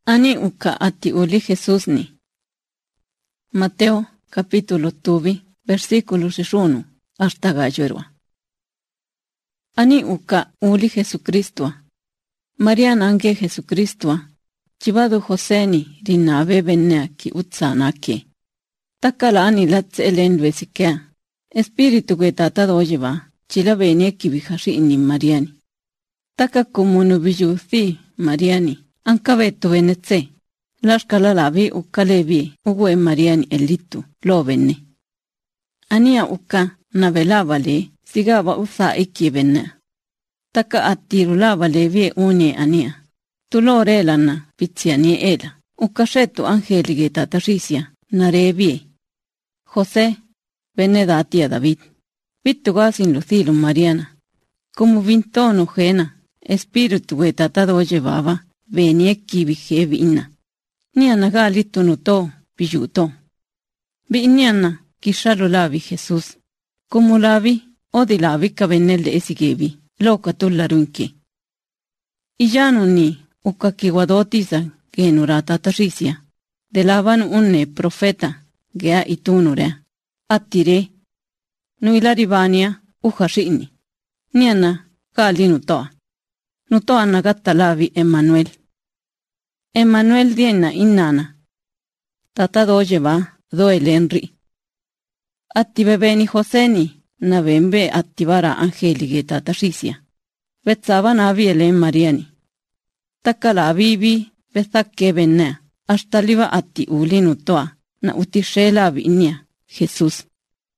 Ani uka ati uli Jesús ni. Mateo capítulo tuvi versículo 1 hasta galluerwa. Ani uka uli Jesucristo. María nange Jesucristo. Chivado Joseni rinabe bennea ki utsanake. Takala ani latselen vesikea. Espíritu que tata dojeva. Chila venia ki vijashi inni Mariani. Taka komunu bijuthi Mariani. Ancabeto venetse. Laskala lavi ukalevi uwe Mariani elitu lo venne. Ania uka navelavale sigava usa iki venne. Taka attirulavale vie une ania. Tulore lana piziani ela. Ukashetu angelige tatarisia narevi. José venne dati a David. Vittugasin lucilo Mariana. Como vintono jena. Espíritu que tatado llevaba. Venie kibi vina. Niana galito nuto, pijuto. Viniana, kishalo lavi Jesús. Como lavi, o de lavi cabenelle esigevi, loca tullarunki. Y ya no ni, uka kiwadotiza, genurata tarisia. De lavan unne profeta, gea itunure. Attire. Nuilarivania, ujashini. Niana, gali nutoa. Nutoa nagatta lavi Emmanuel. Emmanuel diena innana. Tata dojeva doel Henry. Atti bebeni Joseni, navembe attivara angelige tatarisia. Vetsava naviele Mariani. Takka lavivi vethakke bennea. Astaliva atti uli nutoa, na utishe lavi innia, Jesús.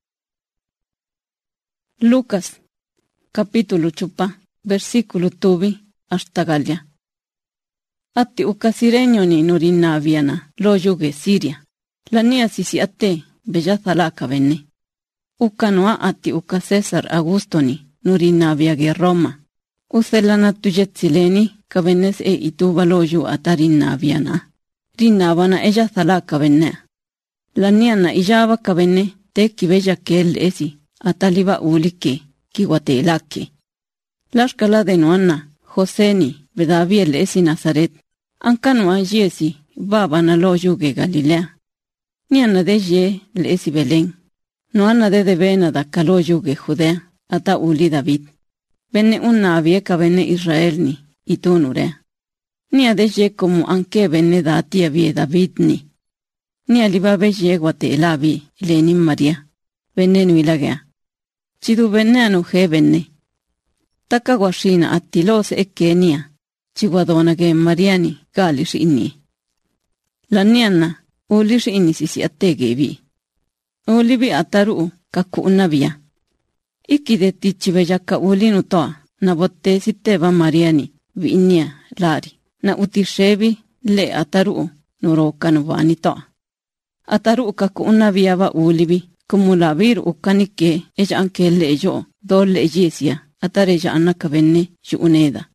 Lucas, capítulo chupa. Versículo tuvi hasta galia. Atti ukasireño ni nurinaviana lo yuge Siria. La nia sisi ate bella zalaka venne. Ukanoa atti uka César Augusto ni nurinaviage Roma. Uselana tujetsileni kavenes e ituva lo yu atarinaviana. Rinavana ella zalaka venne. La niana ijava kavenne te kibella kel esi ataliva ulike kiwatelake. Laskala de Noana, Joseni, Bedaviel esi Nazaret, Ancanua Jesi, Baba na lo yuge Galilea. Niana de Ye, le esi Belén. Noana de Bena da calo yuge Judea, ata uli David. Bene una vieca bene Israel ni, itunurea. Nia de Ye como anque bene da tia vie David ni. Nia liba beye guate lavi, lenim María. Bene nuilagea. Chidu bene anuje bene. Taka washina attilos e Kenia, chiwadona ge Mariani, galish inni. La niana, ulish inni sisi attegevi. Ulibi ataru, kaku unavia. Ikide tichivejaka ulinu toa, na botte siteva Mariani, vi innia, lari. Na utishevi, le ataru, nuroka nuvani toa. Ataru kaku unavia va ulibi, kumulavir ukanike, eja anke lejo, dole ejesia. Atareja anaka venne juuneda.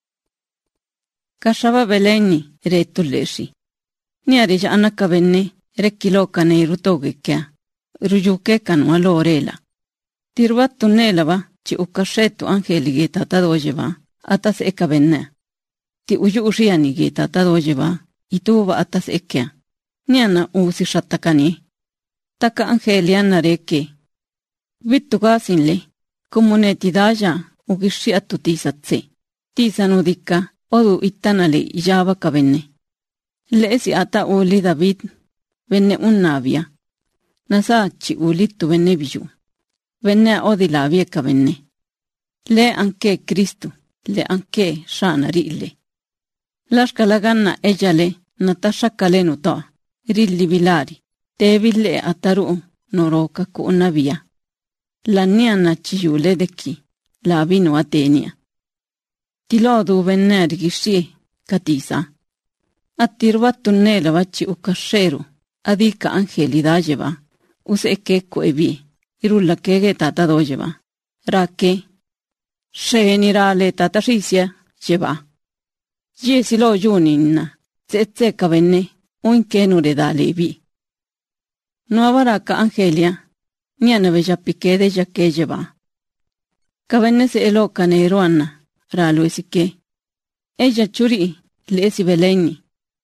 Kashava beleni retuleshi. Niareja anaka venne rekiloka ne rutogekea. Rujuke kanwa lorela. Tirvattu nelava ci ukashetu angelige tatadojeva atas eka venne. Ti uju ushianige tatadojeva ituva atas ekea. Niana usi shatakani. Taka angeliana reke. Vittu gasinle. Comuneti daja ugishi atutisatse. Tisanudika odu itanale ijava kavenne. Leesi ata uli David venne unnavia. Nasachi ulittu venne biju. Venne odi lavie kavenne. Le anche Cristo, le anche shana rille. Laskalaganna ejale natasha kalenu toa. Rilli bilari. Teville ataru noroka ku unnavia. La niana chiyule deki, la vino atenia. Tilodu venner gishi, katisa. Attirvattu nela vachi ukasheru, adika angeli dajeva, use keko evi, irulla kege tata dojeva. Rake, shenirale tata risia, jeva. Jesilo juninna, zeze kavenne, unkenure dale vi. No avaraka angelia, niana veja pique de jaque lleva. Cabene se elo canero anna, ralo esike. Ella churi, le esi beleni.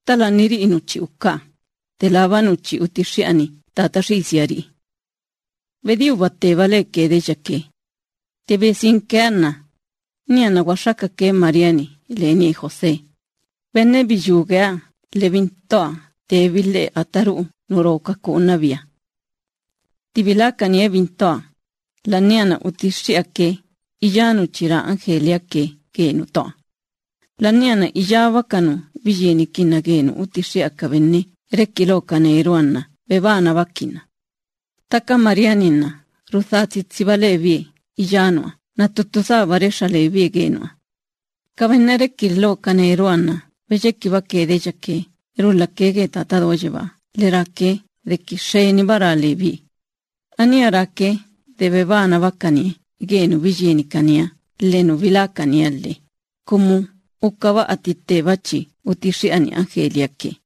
Tala niri inuchi uka. Te lava nuchi utishiani tatarisiari. Vediu bate vale que de yaque. Te besin kerna. Niana guashaka que Mariani, Leni José. Bene biyugea, levintoa, te vile ataru, nuroka kunavia. Tivilaka nie vintoa. La niana utishiake, iyanu chira Angelia que nutoa. La niana iyava kanu, vijeni kina genu utishiaka venne, rekilo kaneruanna, bebana vakina. Taka Marianina, ruthati tsivalevi, iyanua, na tutusa varesha levi genua. Kavenere kilo kaneruanna, vejeki vakede yake, rulla kege tatadojeva, lerake, de kisheni baralevi. Aniarake, de bebana vakani, genu vijeni kania, lenu vilakanialle, como ukava atite vachi, utishi ani Angelia que.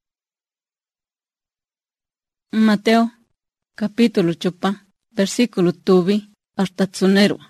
Mateo, capítulo 8, versículo 2 hasta tsunero.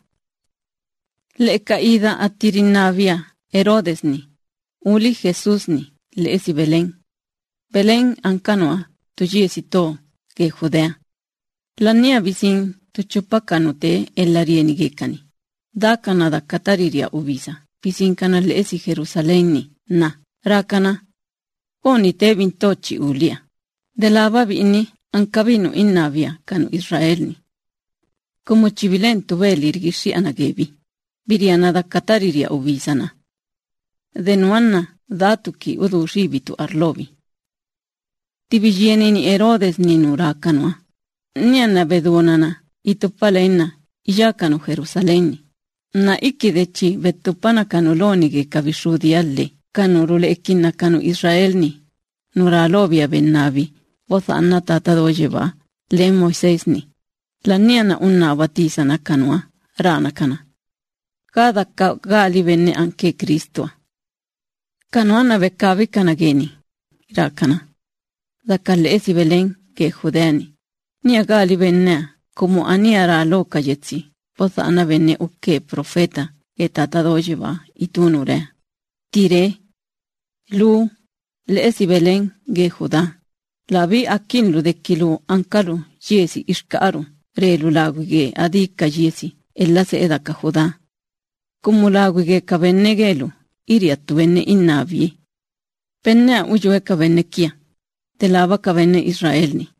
Le caída a tirinavia, Herodes ni, uli Jesús ni, le esi Belén. Belén ancanoa, tuyesito, que Judea. La nia visin, tu chupacanute, el arienigekani. Da canada catariria ubisa, visin cana le esi Jerusalén ni, na, rakana. Poni te vintochi ulia. De la babini, ancabino innavia, canu Israel ni. Como chivilen tuvel irgishi anagebi. Viriana da catariria ubisana. De nuanna, datuki udushibitu arlobi. Tivigieni ni Herodes ni nurakanua. Niana bedunana, itupalena, iyakanu Jerusalén. Na ikidechi betupana kanulonige kavishudialle, kanurule ekina kanu Israel ni. Nuralobia bennavi, voza anna tatadojeva, le Moisés ni. La niana unna batizana kanua, rana kana. Cada gali venne anche Cristo. Kanuana bekavi kanageni, rakana. Da kalle esi Belén que Judeani. Nia gali venne, como aniara loca yetsi, voza ana venne uke profeta, que tatadojeva, itunure. Tire, lu, le esi Belén ge Judá. La vi akin lu de kilu ankalu, yesi ishkaru, relu laguige adika yesi, ella se edaka Judá. Como laguige ka venne gelu, iriatu venne innavie. Penne ujue ka venne kia, te lava ka venne Israel ni.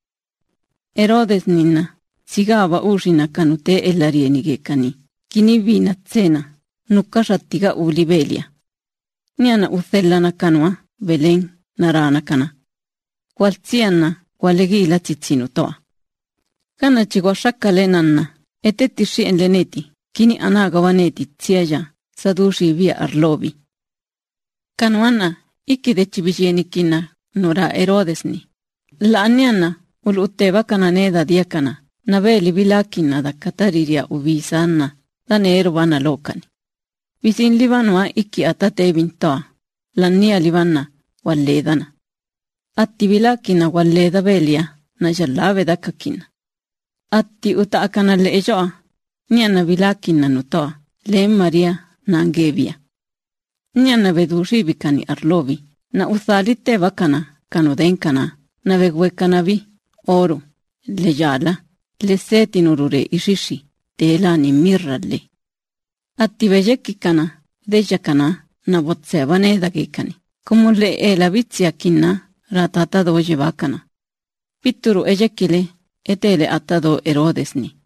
Herodes nina, sigava urina kanute ellarienige kani, kini vina tsena, nukashattiga ulibelia. Niana uthellana kanua, Belén, narana kana. Qualsianna, qualegila titsinutoa. Kana chiguashakalenanna, etetishi en leneti, kini anagawaneti tsiaya, sadushi via arlobi. Kanuana, ikide chibijenikina, nora Herodes ni. La aniana, uluteva kananeda diakana, naveli vilakina da katariria uvisanna, da nervana lokani. Visin livanua iki atate vintoa, la nia livanna, walledana. Atti vilakina walleda belia, na jallave da kakina. Atti utaakana le ejoa, niana vilakina nutoa, le Maria nangevia. Niana veduribikani arlovi, na uthalite vakana, kanudenkana, na vegwekanavi, oro, le yala, le setinurure ishishi, tela ni mirralle. Atti vejekikana, dejakana, na botsevane dagekani. Como le elavitziakina, ratata doje vakana. Pitturu ejekile, etele atado Herodes ni.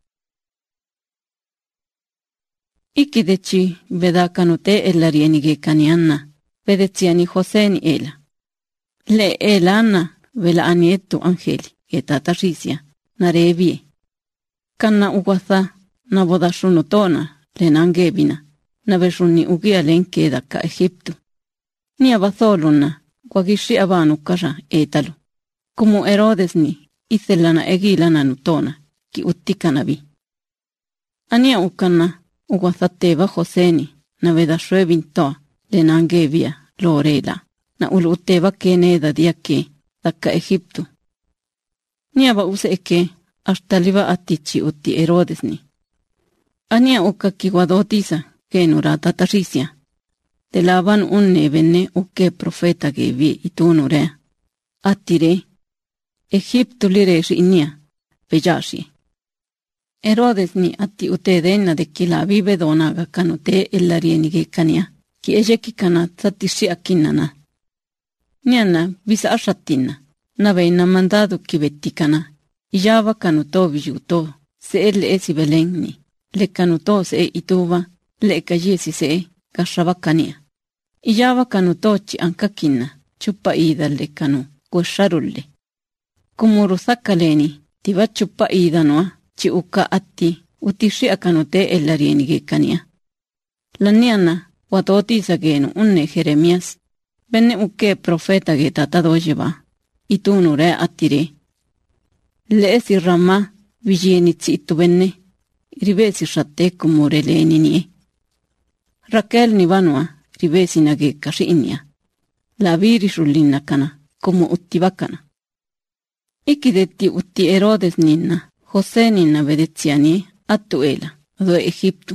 Ikidechi vedakanute ellarienige kanianna, vedeziani José ni ela. Le elana vela anietu angeli, etatarisia, narevie. Kanna uguaza, na bodashunutona, le nangebina, na veshuni ugia lenke daka Egipto. Ni abazoluna, guagishi abanu kasha etalu. Como Herodes ni, iselana egilana nutona, ki uttikanavi. Ania ukana, uguazateva Joseni, na vedashue vintoa, le nangevia, lorela, na uluteva keneda diake, daka Egipto. Ni aba useke, hasta liva atichi utti Herodes ni. Ania uka ki guadotisa, que nurata tarisia. de laban unne venne uke profeta ge vi itunure. Attire, Egipto lire inia, vejashi. Herodes ni atti utedenna de kila vive donaga kanute ellarienige kania, ki ejeki kana tatishi akinana. Niana visa ashatina, naveina mandado ki vetikana, ijava kanuto vijuto, se le esi belengni, le kanuto se ituva, le kajesi se kashavakania. Ijava kanuto chi ankakina, chupa ida le kanu, gosharulle. Kumuru sakaleni, tiva chupa ida noa, chi uka atti, utishi akanute ellarienige kania. La niana, watoti sagenu unne Jeremías, benne uke profeta ge tatadojeva, itunure attire. Le esi rama, vigienitsi itu benne, rivesi shatte kumure leninie. Raquel ni vanua, rivesi nage kashiinia. La virishullina kana, como uttivakana. Ikidetti utti Herodes ninna, José ninna vedezianie, attuela, do Egiptu.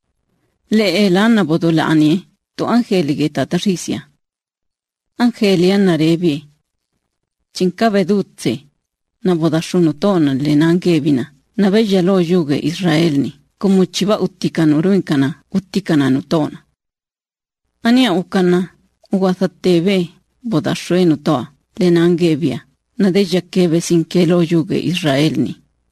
Le elanna bodolanie, to angelige tatarisia. Angelia narebi. Cinca veduzze, na bodashunutona le nangevina, na veja lo yuge Israelni, como chiva uttikana nutona. Ania ukana, uwathateve, bodashuenutoa, le nangevia, na deja keve sin que lo yuge Israelni.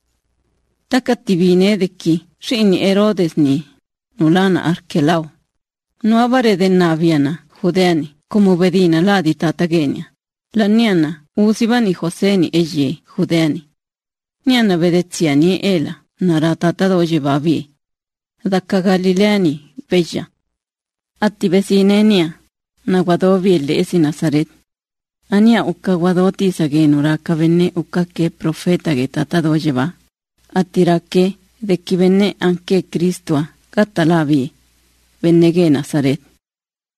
Takattivine de ki, shini Herodes ni, nulana arkelau. No avare de naviana, judeani, como vedina la di tatagenia. La niana, usivani Joseni eje, judeani. Niana vedeziani ela, nara tatadoje vavi. Daka Galileani, veja. Atti vesinenia, na guadovi le esi Nazaret. Ania uka guadoti sagenura venne uka ke profeta ge tatadoje va. Attirake de ki venne anche Cristoa, catalavi, venne ge Nazaret.